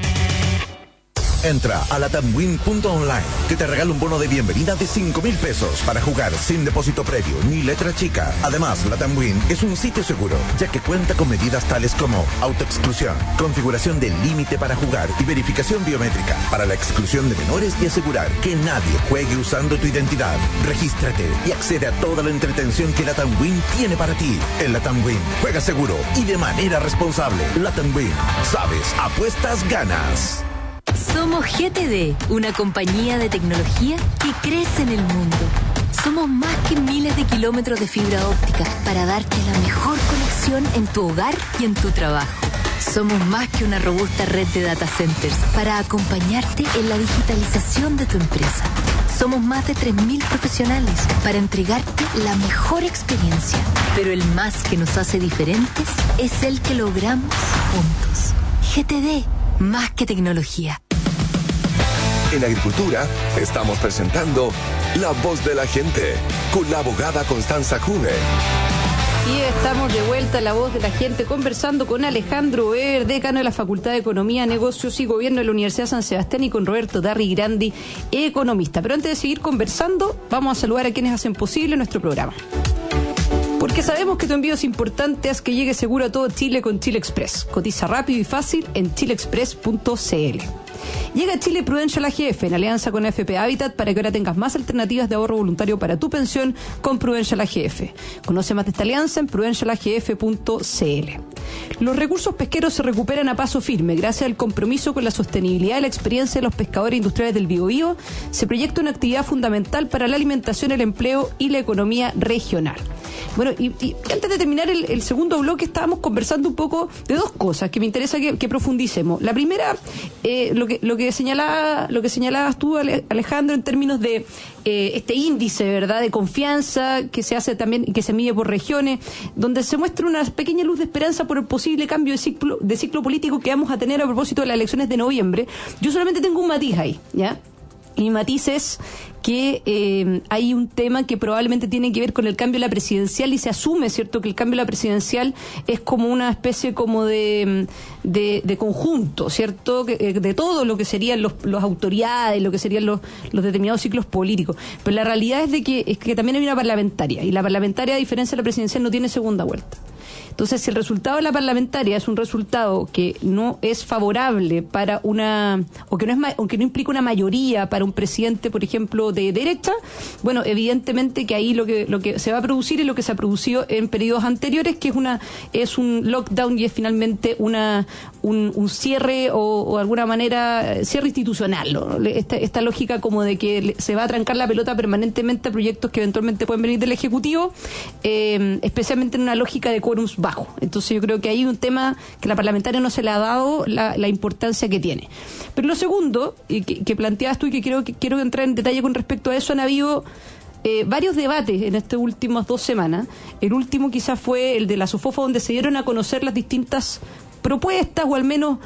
Entra a latamwin.online, que te regala un bono de bienvenida de 5,000 pesos para jugar sin depósito previo ni letra chica. Además, Latamwin es un sitio seguro, ya que cuenta con medidas tales como autoexclusión, configuración del límite para jugar y verificación biométrica para la exclusión de menores y asegurar que nadie juegue usando tu identidad. Regístrate y accede a toda la entretención que Latamwin tiene para ti. En Latamwin, juega seguro y de manera responsable. Latamwin, sabes, apuestas, ganas. Somos GTD, una compañía de tecnología que crece en el mundo. Somos más que miles de kilómetros de fibra óptica para darte la mejor conexión en tu hogar y en tu trabajo. Somos más que una robusta red de data centers para acompañarte en la digitalización de tu empresa. Somos más de 3.000 profesionales para entregarte la mejor experiencia. Pero el más que nos hace diferentes es el que logramos juntos. GTD, más que tecnología. En Agricultura estamos presentando La Voz de la Gente con la abogada Constanza June. Y estamos de vuelta a La Voz de la Gente conversando con Alejandro Ver, decano de la Facultad de Economía, Negocios y Gobierno de la Universidad San Sebastián, y con Roberto Darri Grandi, economista. Pero antes de seguir conversando, vamos a saludar a quienes hacen posible nuestro programa. Porque sabemos que tu envío es importante, haz que llegue seguro a todo Chile con Chile Express. Cotiza rápido y fácil en chileexpress.cl. Llega a Chile Prudential AGF en alianza con AFP Habitat para que ahora tengas más alternativas de ahorro voluntario para tu pensión con Prudential AGF. Conoce más de esta alianza en prudentialagf.cl. Los recursos pesqueros se recuperan a paso firme. Gracias al compromiso con la sostenibilidad y la experiencia de los pescadores industriales del Biobío, se proyecta una actividad fundamental para la alimentación, el empleo y la economía regional. Bueno, y antes de terminar el segundo bloque, estábamos conversando un poco de dos cosas que me interesa que profundicemos. La primera, lo que señalabas tú, Alejandro, en términos de este índice, ¿verdad?, de confianza que se hace también y que se mide por regiones, donde se muestra una pequeña luz de esperanza por el posible cambio de ciclo político que vamos a tener a propósito de las elecciones de noviembre. Yo solamente tengo un matiz ahí, ¿ya? Y mi matiz es que hay un tema que probablemente tiene que ver con el cambio de la presidencial, y se asume, ¿cierto?, que el cambio de la presidencial es como una especie como de conjunto, ¿cierto?, de todo lo que serían las autoridades, lo que serían los determinados ciclos políticos. Pero la realidad es que también hay una parlamentaria, y la parlamentaria, a diferencia de la presidencial, no tiene segunda vuelta. Entonces, si el resultado de la parlamentaria es un resultado que no es favorable para o que no implica una mayoría para un presidente, por ejemplo, de derecha, bueno, evidentemente que ahí lo que se va a producir es lo que se ha producido en periodos anteriores, que es un lockdown y es finalmente un cierre o de alguna manera cierre institucional, ¿no? Esta lógica como de que se va a trancar la pelota permanentemente a proyectos que eventualmente pueden venir del Ejecutivo, especialmente en una lógica de quórums bajo. Entonces yo creo que hay un tema que la parlamentaria no se le ha dado la importancia que tiene. Pero lo segundo, que planteabas tú y que quiero entrar en detalle con respecto a eso, han habido varios debates en estas últimas 2 semanas. El último quizás fue el de la SOFOFA, donde se dieron a conocer las distintas propuestas, o al menos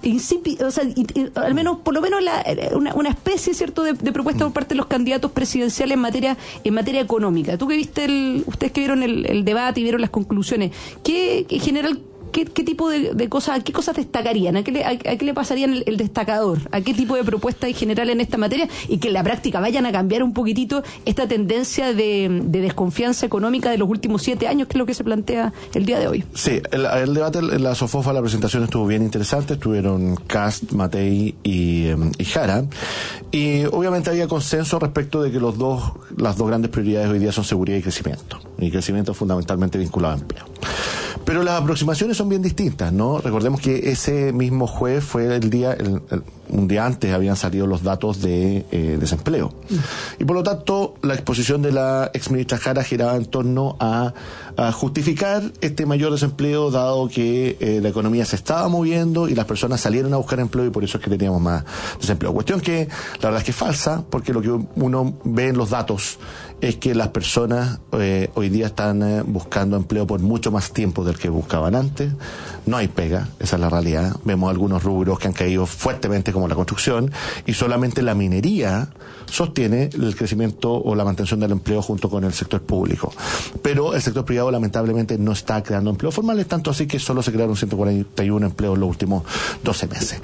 al menos por lo menos una especie, ¿cierto?, de propuesta por parte de los candidatos presidenciales en materia económica. Tú que ustedes que vieron el debate y vieron las conclusiones, ¿qué en general qué tipo de cosas, qué cosas destacarían? ¿A qué le pasarían el destacador? ¿A qué tipo de propuestas en general en esta materia? Y que en la práctica vayan a cambiar un poquitito esta tendencia de desconfianza económica de los últimos 7 años, que es lo que se plantea el día de hoy. Sí, el debate en la SOFOFA, la presentación estuvo bien interesante. Estuvieron Kast, Matei y Jara. Y obviamente había consenso respecto de que las dos grandes prioridades hoy día son seguridad y crecimiento. Y crecimiento fundamentalmente vinculado a empleo. Pero las aproximaciones son bien distintas, ¿no? Recordemos que ese mismo jueves fue un día antes habían salido los datos de desempleo. Y por lo tanto, la exposición de la exministra Jara giraba en torno a a justificar este mayor desempleo, dado que la economía se estaba moviendo y las personas salieron a buscar empleo, y por eso es que teníamos más desempleo. Cuestión que la verdad es que es falsa, porque lo que uno ve en los datos es que las personas hoy día están buscando empleo por mucho más tiempo del que buscaban antes. No hay pega, esa es la realidad. Vemos algunos rubros que han caído fuertemente, como la construcción, y solamente la minería sostiene el crecimiento o la mantención del empleo junto con el sector público. Pero el sector privado lamentablemente no está creando empleos formales, tanto así que solo se crearon 141 empleos en los últimos 12 meses.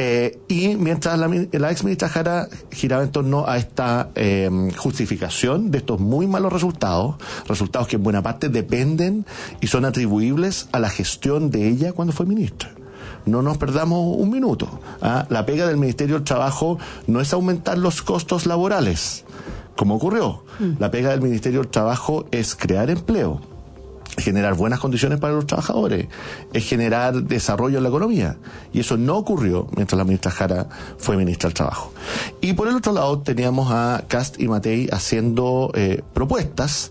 Y mientras la ex ministra Jara giraba en torno a esta justificación de estos muy malos resultados que en buena parte dependen y son atribuibles a la gestión de ella cuando fue ministra. No nos perdamos un minuto. La pega del Ministerio del Trabajo no es aumentar los costos laborales, como ocurrió. La pega del Ministerio del Trabajo es crear empleo, generar buenas condiciones para los trabajadores, es generar desarrollo en la economía. Y eso no ocurrió mientras la ministra Jara fue ministra del Trabajo. Y por el otro lado teníamos a Kast y Matei haciendo propuestas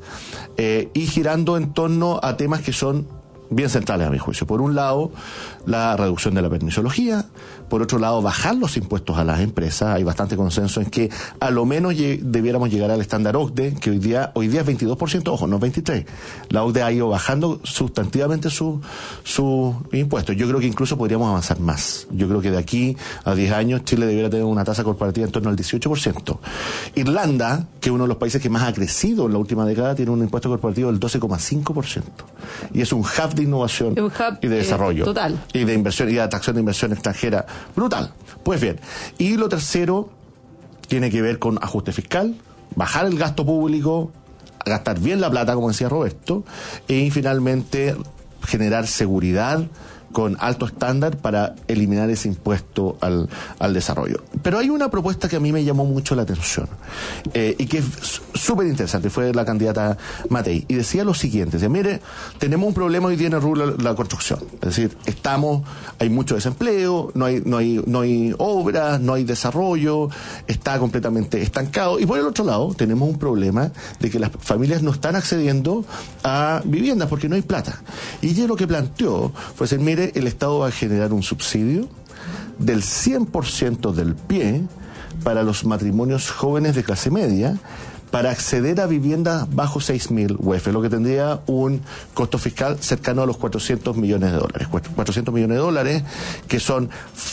y girando en torno a temas que son bien centrales a mi juicio. Por un lado, la reducción de la permisología. Por otro lado, bajar los impuestos a las empresas. Hay bastante consenso en que a lo menos debiéramos llegar al estándar OCDE, que hoy día es 22%, ojo, no 23%. La OCDE ha ido bajando sustantivamente sus impuestos. Yo creo que incluso podríamos avanzar más. Yo creo que de aquí a 10 años Chile debiera tener una tasa corporativa en torno al 18%. Irlanda, que es uno de los países que más ha crecido en la última década, tiene un impuesto corporativo del 12,5%. Y es un hub de innovación y de desarrollo. Total. Y de inversión y de atracción de inversión extranjera. Brutal. Pues bien. Y lo tercero tiene que ver con ajuste fiscal, bajar el gasto público, gastar bien la plata, como decía Roberto, y finalmente generar seguridad con alto estándar para eliminar ese impuesto al desarrollo. Pero hay una propuesta que a mí me llamó mucho la atención y que es súper interesante, fue la candidata Matei, y decía lo siguiente: decía, mire, tenemos un problema hoy día en el rubro de la construcción, es decir, hay mucho desempleo, no hay obras, no hay desarrollo, está completamente estancado, y por el otro lado tenemos un problema de que las familias no están accediendo a viviendas porque no hay plata. Y ella lo que planteó fue decir, mire, el Estado va a generar un subsidio del 100% del pie para los matrimonios jóvenes de clase media para acceder a viviendas bajo 6.000 UF, lo que tendría un costo fiscal cercano a los $400 millones. 400 millones de dólares que son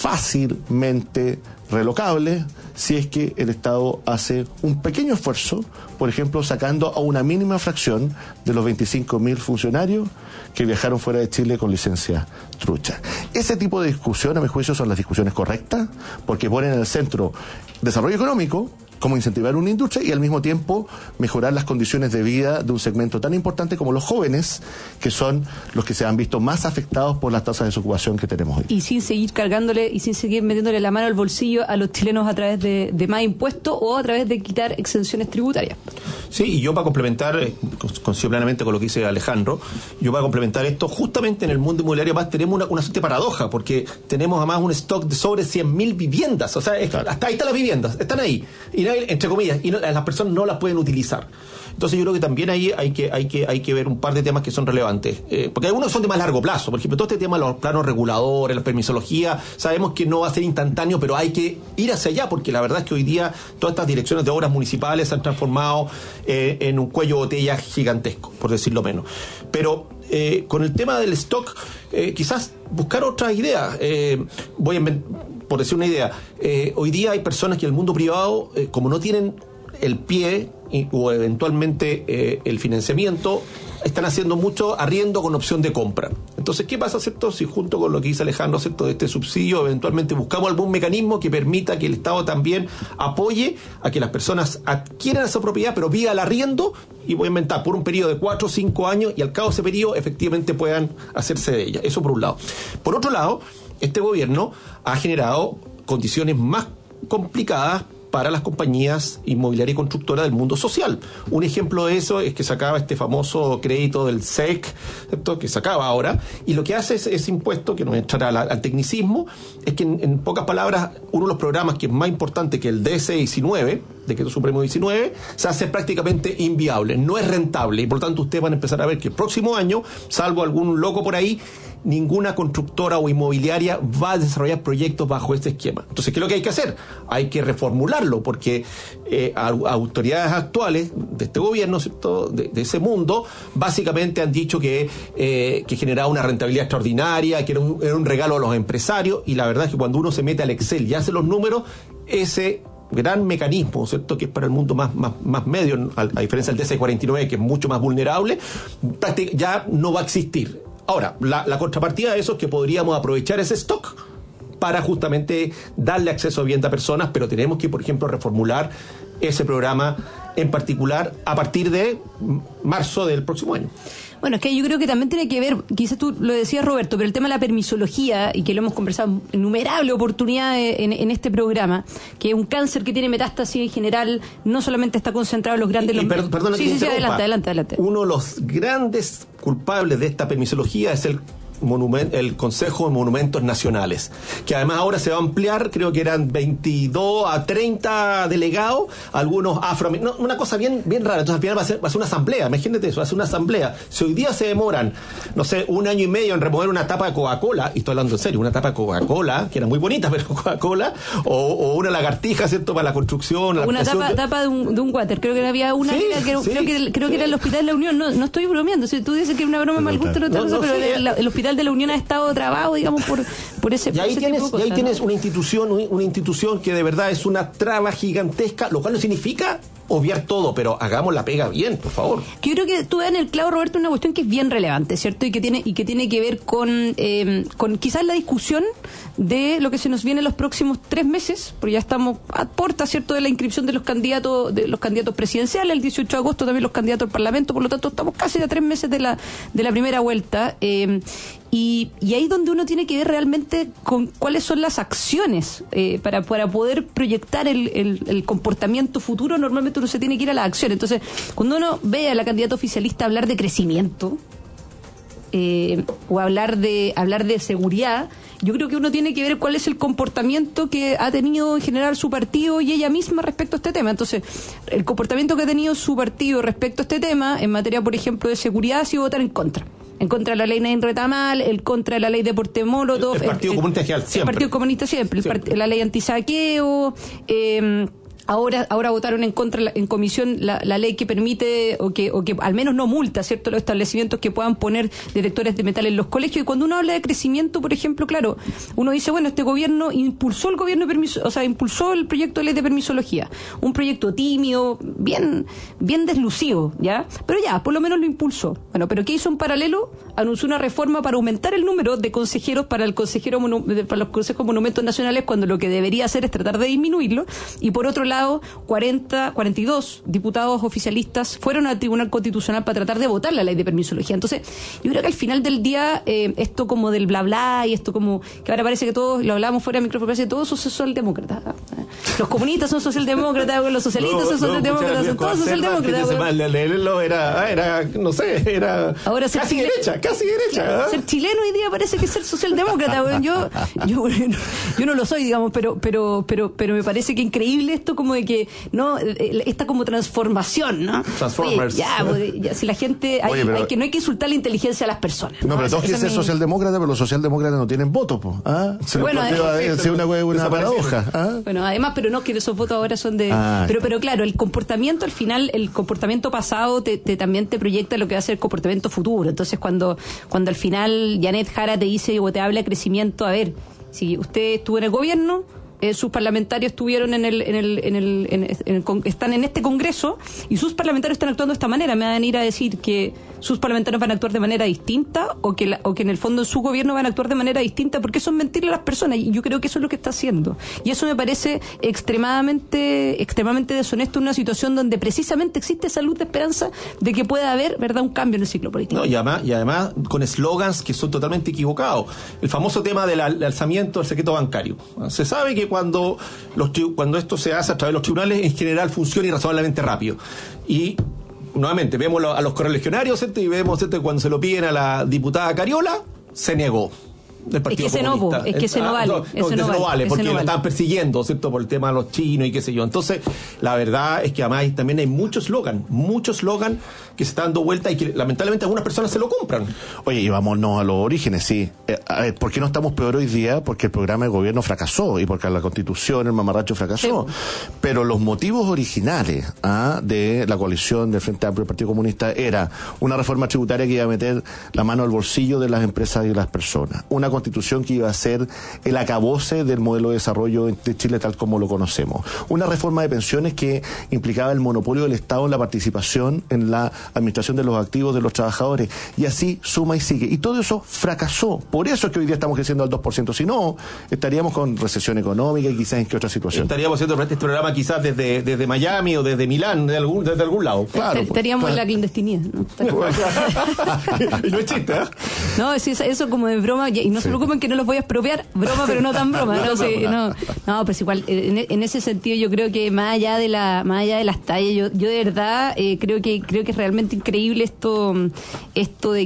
fácilmente relocables si es que el Estado hace un pequeño esfuerzo, por ejemplo, sacando a una mínima fracción de los 25.000 funcionarios que viajaron fuera de Chile con licencia trucha. Ese tipo de discusión, a mi juicio, son las discusiones correctas, porque ponen en el centro desarrollo económico, cómo incentivar una industria y al mismo tiempo mejorar las condiciones de vida de un segmento tan importante como los jóvenes, que son los que se han visto más afectados por las tasas de desocupación que tenemos hoy. Y sin seguir cargándole y sin seguir metiéndole la mano al bolsillo a los chilenos a través de más impuestos o a través de quitar exenciones tributarias. Sí, y yo para complementar, coincido plenamente con lo que dice Alejandro, yo para complementar esto, justamente en el mundo inmobiliario más tenemos una suerte paradoja, porque tenemos además un stock de sobre 100.000 viviendas, o sea, claro, hasta ahí están las viviendas, están ahí, y entre comillas, y las personas no las pueden utilizar. Entonces yo creo que también ahí hay que ver un par de temas que son relevantes, porque algunos son de más largo plazo. Por ejemplo, todo este tema de los planos reguladores, la permisología, sabemos que no va a ser instantáneo, pero hay que ir hacia allá, porque la verdad es que hoy día todas estas direcciones de obras municipales se han transformado en un cuello de botella gigantesco, por decirlo menos. Pero con el tema del stock, quizás buscar otras ideas. Por decir una idea, hoy día hay personas que en el mundo privado, como no tienen el pie o eventualmente el financiamiento, están haciendo mucho arriendo con opción de compra. Entonces, ¿qué pasa, cierto? Si junto con lo que dice Alejandro, cierto, de este subsidio, eventualmente buscamos algún mecanismo que permita que el Estado también apoye a que las personas adquieran esa propiedad, pero vía el arriendo, y voy a inventar, por un periodo de 4 o 5 años, y al cabo de ese periodo efectivamente puedan hacerse de ella. Eso por un lado. Por otro lado, este gobierno ha generado condiciones más complicadas para las compañías inmobiliarias y constructoras del mundo social. Un ejemplo de eso es que se acaba este famoso crédito del SEC, ¿cierto?, que se acaba ahora, y lo que hace ese impuesto, que no entrará al tecnicismo, es que en pocas palabras, uno de los programas que es más importante que el DC-19, Decreto Supremo 19, se hace prácticamente inviable, no es rentable, y por lo tanto ustedes van a empezar a ver que el próximo año, salvo algún loco por ahí, ninguna constructora o inmobiliaria va a desarrollar proyectos bajo este esquema. Entonces, ¿qué es lo que hay que hacer? Hay que reformularlo, porque autoridades actuales de este gobierno, ¿cierto?, de ese mundo, básicamente han dicho que generaba una rentabilidad extraordinaria, que era un regalo a los empresarios, y la verdad es que cuando uno se mete al Excel y hace los números, ese gran mecanismo, ¿cierto?, que es para el mundo más medio, a diferencia del DC-49, que es mucho más vulnerable, ya no va a existir. Ahora, la contrapartida de eso es que podríamos aprovechar ese stock para justamente darle acceso a vivienda a personas, pero tenemos que, por ejemplo, reformular ese programa en particular a partir de marzo del próximo año. Bueno, es que yo creo que también tiene que ver, quizás tú lo decías, Roberto, pero el tema de la permisología, y que lo hemos conversado en innumerables oportunidades en este programa, que es un cáncer que tiene metástasis en general, no solamente está concentrado en los grandes... Perdona que te interrumpa. Adelante. Uno de los grandes culpables de esta permisología es el Consejo de Monumentos Nacionales, que además ahora se va a ampliar, creo que eran 22 a 30 delegados, algunos afroamericanos, una cosa bien rara. Entonces al final va a ser una asamblea, imagínate eso, va a ser una asamblea. Si hoy día se demoran, no sé, 1 año y medio en remover una tapa de Coca-Cola, y estoy hablando en serio, una tapa de Coca-Cola, que era muy bonita, pero Coca-Cola, o una lagartija, ¿cierto?, para la construcción. Una tapa de un water, creo que había una, creo que era el Hospital de la Unión, no estoy bromeando, si tú dices que es una broma mal gusto, pero el Hospital de la Unión ha estado trabado, digamos, por ese... Y ahí tienes una institución que de verdad es una traba gigantesca, lo cual no significa obviar todo, pero hagamos la pega bien, por favor. Yo creo que tú das en el clavo, Roberto, una cuestión que es bien relevante, ¿cierto? Y que tiene que ver con quizás la discusión de lo que se nos viene en los próximos 3 meses, porque ya estamos a puerta, ¿cierto?, de la inscripción de los candidatos presidenciales, el 18 de agosto también los candidatos al Parlamento, por lo tanto estamos casi a 3 meses de la primera vuelta, y ahí es donde uno tiene que ver realmente con cuáles son las acciones para poder proyectar el comportamiento futuro. Normalmente uno se tiene que ir a las acciones. Entonces, cuando uno ve a la candidata oficialista hablar de crecimiento o hablar de seguridad, yo creo que uno tiene que ver cuál es el comportamiento que ha tenido en general su partido y ella misma respecto a este tema. Entonces, el comportamiento que ha tenido su partido respecto a este tema, en materia, por ejemplo, de seguridad, ha sido votar en contra de la ley Nain Retamal, contra de la ley de porte molotov, el Partido Comunista siempre. El Partido Comunista siempre. La ley antisaqueo, Ahora votaron en contra en comisión la ley que permite o que al menos no multa, ¿cierto?, los establecimientos que puedan poner detectores de metal en los colegios. Y cuando uno habla de crecimiento, por ejemplo, claro, uno dice, bueno, este gobierno impulsó el proyecto de ley de permisología, un proyecto tímido, bien deslucido, ¿ya? Pero ya, por lo menos lo impulsó. Bueno, pero ¿qué hizo en paralelo? Anunció una reforma para aumentar el número de consejeros para los consejos de monumentos nacionales, cuando lo que debería hacer es tratar de disminuirlo. Y por otro lado, 42 diputados oficialistas fueron al Tribunal Constitucional para tratar de votar la ley de permisología. Entonces, yo creo que al final del día, esto como del bla bla, y esto como que ahora parece que todos, lo hablábamos fuera de micrófono, parece que todos son socialdemócratas. Los comunistas son socialdemócratas, los socialistas son socialdemócratas, son todos socialdemócratas. Era, no sé, era ahora casi derecha. Ser chileno hoy día parece que ser socialdemócrata. Yo no lo soy, digamos, pero me parece que increíble esto como de que, ¿no? Esta como transformación, ¿no? Transformers. Oye, ya, si la gente... no hay que insultar la inteligencia a las personas. No, pero todos quieren ser socialdemócratas, pero los socialdemócratas no tienen votos, pues. Bueno, es una paradoja. Bueno, además, pero no, que esos votos ahora son de... Pero claro, el comportamiento al final, el comportamiento pasado también te proyecta lo que va a ser el comportamiento futuro. Entonces, cuando al final Janet Jara te dice o te habla de crecimiento, a ver, si usted estuvo en el gobierno, sus parlamentarios estuvieron están en este Congreso y sus parlamentarios están actuando de esta manera. Me van a ir a decir que sus parlamentarios van a actuar de manera distinta o que en el fondo en su gobierno van a actuar de manera distinta, porque eso es mentirle a las personas, y yo creo que eso es lo que está haciendo, y eso me parece extremadamente deshonesto en una situación donde precisamente existe esa luz de esperanza de que pueda haber, ¿verdad?, un cambio en el ciclo político. No, y además con eslogans que son totalmente equivocados. El famoso tema del alzamiento del secreto bancario. Se sabe que cuando esto se hace a través de los tribunales, en general funciona irrazonablemente rápido. Y nuevamente vemos a los correligionarios, ¿cierto? Y vemos, ¿cierto?, que cuando se lo piden a la diputada Cariola, se negó. Del Partido Comunista. Es que ese no vale. Ese no vale, porque lo están persiguiendo, ¿cierto?, por el tema de los chinos y qué sé yo. Entonces, la verdad es que además también hay muchos eslogan que se están dando vuelta y que lamentablemente algunas personas se lo compran. Oye, y vámonos a los orígenes, sí. A ver, ¿por qué no estamos peor hoy día? Porque el programa de gobierno fracasó y porque la Constitución, el mamarracho fracasó. Sí. Pero los motivos originales de la coalición del Frente Amplio del Partido Comunista era una reforma tributaria que iba a meter la mano al bolsillo de las empresas y de las personas. Una constitución que iba a ser el acabose del modelo de desarrollo de Chile tal como lo conocemos. Una reforma de pensiones que implicaba el monopolio del Estado en la participación en la administración de los activos de los trabajadores. Y así suma y sigue. Y todo eso fracasó. Por eso es que hoy día estamos creciendo al 2%. Si no, estaríamos con recesión económica y quizás en qué otra situación. Estaríamos haciendo este programa quizás desde Miami o desde Milán, desde algún lado. Claro, estaríamos en la clandestinidad, ¿no? Y no es chiste, ¿eh? No, eso como de broma, y no se preocupen que no los voy a expropiar, broma pero no tan broma, no, pues igual en ese sentido yo creo que más allá de las tallas, yo de verdad creo que es realmente increíble esto de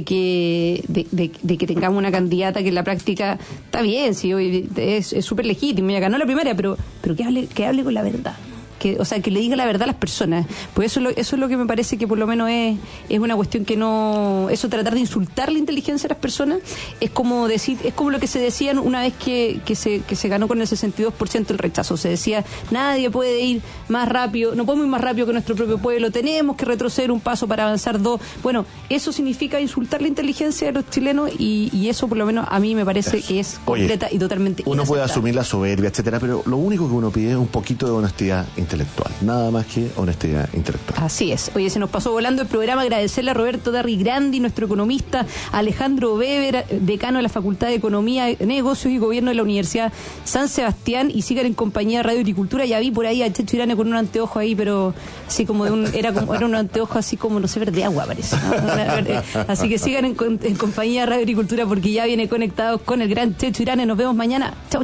que tengamos una candidata que en la práctica está bien, sí, es súper legítimo, ya ganó la primaria, pero que hable con la verdad. Que le diga la verdad a las personas. Pues eso es lo que me parece que por lo menos es una cuestión que no... Eso, tratar de insultar la inteligencia de las personas, es como lo que se decía una vez que se ganó con el 62% el rechazo. Se decía, nadie puede ir más rápido, no podemos ir más rápido que nuestro propio pueblo, tenemos que retroceder un paso para avanzar dos. Bueno, eso significa insultar la inteligencia de los chilenos, y eso por lo menos a mí me parece que es completa y totalmente uno puede asumir la soberbia, etcétera, pero lo único que uno pide es un poquito de honestidad intelectual, nada más que honestidad intelectual. Así es. Oye, se nos pasó volando el programa. Agradecerle a Roberto Darri Grandi, nuestro economista, a Alejandro Weber, decano de la Facultad de Economía, Negocios y Gobierno de la Universidad San Sebastián, y sigan en compañía de Radio Agricultura. Ya vi por ahí a Checho Irane con un anteojo ahí, pero así como era un anteojo así como, no sé, verde agua parece, ¿no? Así que sigan en compañía de Radio Agricultura, porque ya viene Conectados con el gran Checho Irane. Nos vemos mañana. Chau.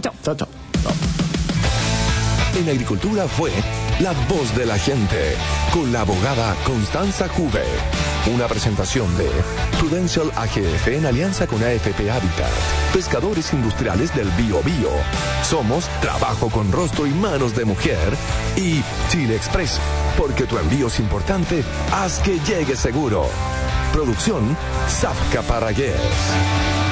En Agricultura fue La Voz de la Gente, con la abogada Constanza Juve. Una presentación de Prudential AGF en alianza con AFP Habitat, Pescadores Industriales del Bío Bío. Somos Trabajo con Rostro y Manos de Mujer y Chile Express, porque tu envío es importante, haz que llegue seguro. Producción Zafka Parragués.